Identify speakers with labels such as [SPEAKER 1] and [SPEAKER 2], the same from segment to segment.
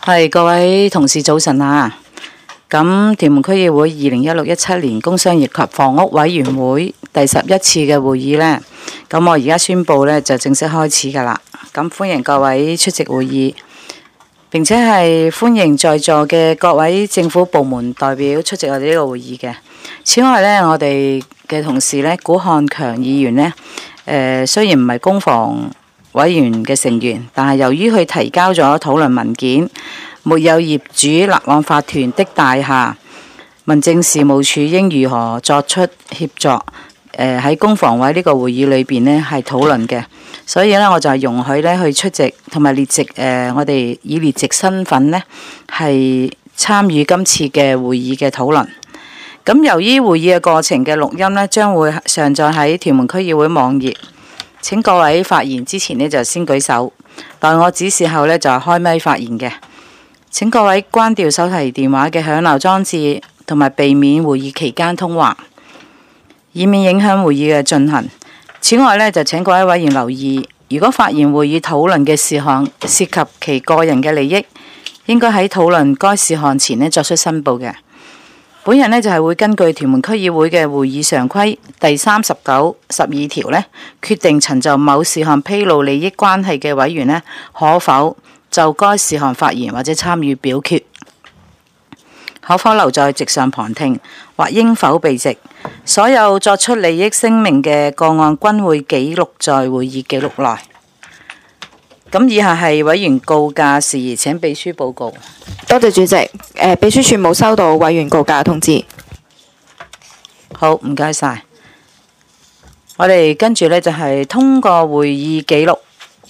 [SPEAKER 1] 係各位同事早晨啊！咁屯門區議會2016-17年工商業及房屋委員會第11次嘅會議呢，咁我而家宣布呢，就正式開始㗎喇。咁歡迎各位出席會議，並且係歡迎在座嘅各位政府部門代表出席我哋呢個會議嘅。此外呢，我哋嘅同事呢，古漢強議員呢，雖然唔係公房委員嘅成員，但係由於佢提交咗討論文件，沒有業主立案法團的大廈，民政事務處應如何作出協助？喺公房委呢個會議裏邊呢係討論嘅，所以呢，我就係容許呢去出席同埋列席我哋以列席身份呢係參與今次嘅會議嘅討論。咁由於會議嘅過程嘅錄音呢，將會上載喺屯門區議會網頁。請各位發言之前呢，就先舉手，待我指示後呢，就係開咪發言嘅。請各位關掉手提電話嘅響鬧裝置，同埋避免會議期間通話，以免影響會議嘅進行。此外呢，就請各位委員留意，如果發言會議討論嘅事項涉及其個人嘅利益，應該喺討論該事項前呢作出申報嘅。本人呢，就係會根據屯門區議會嘅會議常規第39、12條呢，決定曾就某事項披露利益關係嘅委員呢，可否就該事項發言或者參與表決，可否留在席上旁聽，或應否避席。所有作出利益聲明嘅個案均會記錄在會議記錄內。咁以下係委員告假事宜，請秘書報告。
[SPEAKER 2] 多謝主席。秘書處冇收到委員告假嘅通知。
[SPEAKER 1] 好，唔該晒。我哋跟住呢，就係通過會議記錄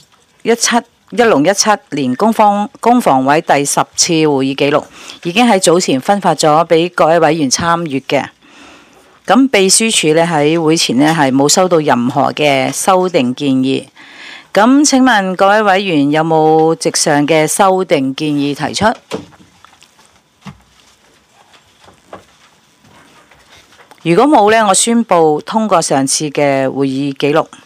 [SPEAKER 1] 2016-17年工房委第10次會議記錄，已經喺早前分發咗俾各位委員參閱嘅。咁秘書處呢，喺會前呢，係冇收到任何嘅修訂建議。咁請問各位委員有冇席上嘅修訂建議提出？如果冇呢，我宣布通過上次嘅會議記錄。